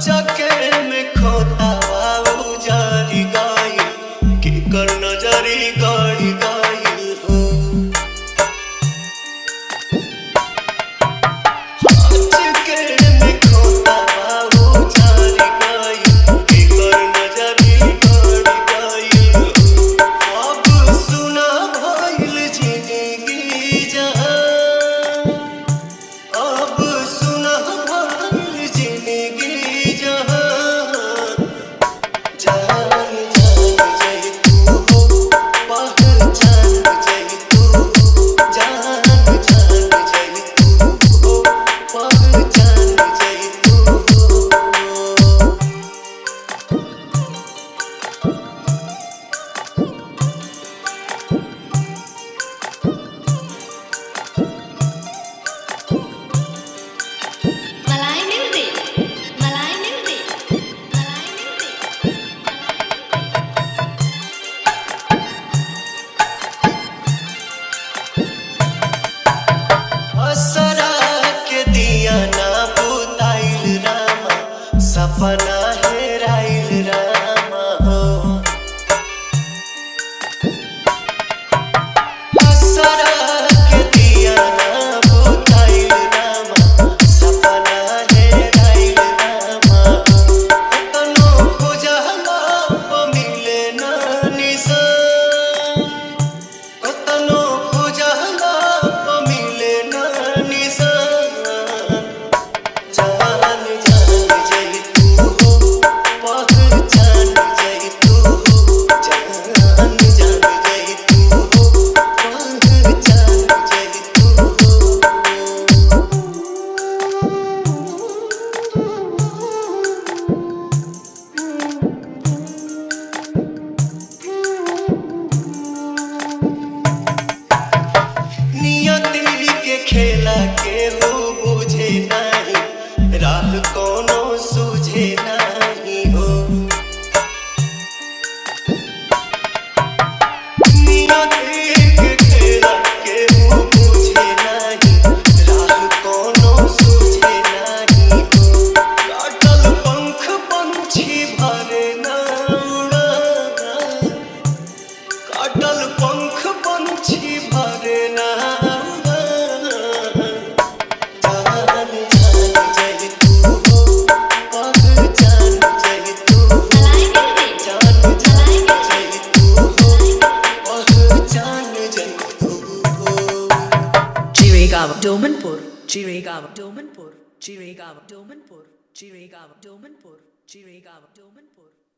चके में खोता उजारी गाई के कर नजरी गाड़ी गाई हो। चके में खोता उजारी गाई के कर नजरी गाड़ी गाई हो। अब सुना भइल जिंदगी जहां, अब सुना भइल जिंदगी जहां। जान जान जाई तू हो, पहचान जाई तू हो। जान जान जाई तू हो, पहचान जाई तू हो। Malay music, Malay music, Malay music. असरा के दिया ना बुताइल रामा, सपना हेराइल रामा हो। असरा के दिया ना बुताइल रामा, सपना हेराइल रामा हो। कतनो खोजला प मिले ना निशान, कतनो खोजला प मिले ना निशान। जान जान जाई तू हो, पहचान जाई तू हो। जान जान जाई तू हो, पहचान जाई तू हो। नियति के खेला केहू बुझे नाही, राह कोनो सूझे नाही हो। नियति के खेला केहू बुझे नाही, राह कोनो सूझे नाही हो। काटल पंख पंछी भरे ना उड़ान, काटल पंख पंछी भरे ना उड़ान। जान जान जाई तू हो, पहचान जाई तू हो। Malay music, जान जान Malay music. जाई तू हो, पहचान जाई तू हो। Chiragawa, Domanpur, Chiragawa, Domanpur, Chiragawa, Domanpur, Chiragawa, Domanpur, Chiragawa, Domanpur.